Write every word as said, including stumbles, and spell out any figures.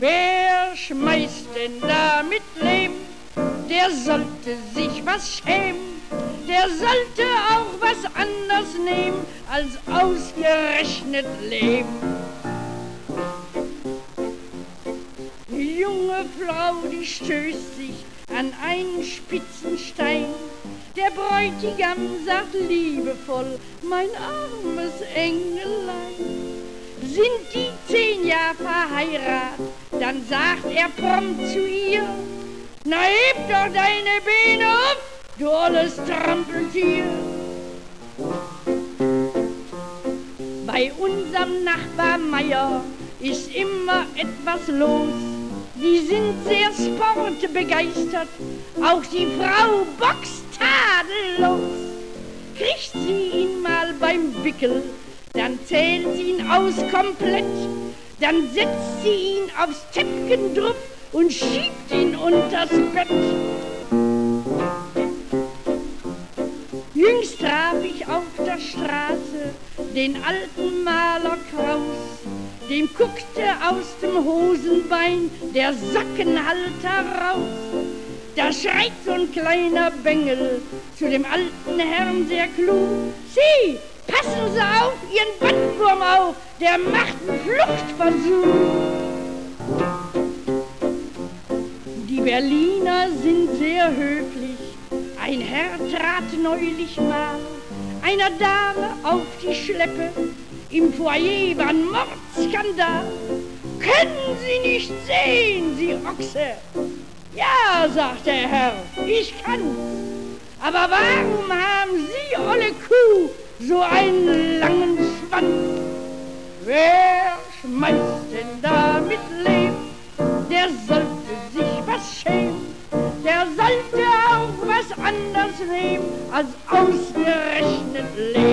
Wer schmeißt denn da mit Lehm? Der sollte sich was schämen. Der sollte auch was anders nehmen als ausgerechnet Lehm. Die junge Frau, die stößt sich an einen spitzen Stein. Der Bräutigam sagt liebevoll, mein armes Engelein. Sind die zehn Jahre verheiratet, dann sagt er prompt zu ihr, na heb doch deine Beine auf, du olles Trampeltier. Bei unserem Nachbar Meier ist immer etwas los. Die sind sehr sportbegeistert, auch die Frau boxt tadellos. Kriegt sie ihn mal beim Wickel, dann zählt sie ihn aus komplett. Dann setzt sie ihn aufs Täppchen drauf und schiebt ihn unters Bett. Jüngst traf ich auf der Straße den alten Maler Kraus. Dem guckte aus dem Hosenbein der Sockenhalter raus. Da schreit so ein kleiner Bengel zu dem alten Herrn sehr klug: Sie, passen Sie auf, Ihren Bandwurm auf, der macht einen Fluchtversuch. Die Berliner sind sehr höflich. Ein Herr trat neulich mal einer Dame auf die Schleppe. Im Foyer war ein Mordskandal. Können Sie nicht sehen, Sie Ochse? Ja, sagt der Herr, ich kann's. Aber warum haben Sie, olle Kuh, so einen langen Schwanz? Wer schmeißt denn da mit Lehm? Der sollte sich was schämen. Der sollte auch was anders nehmen als ausgerechnet Lehm.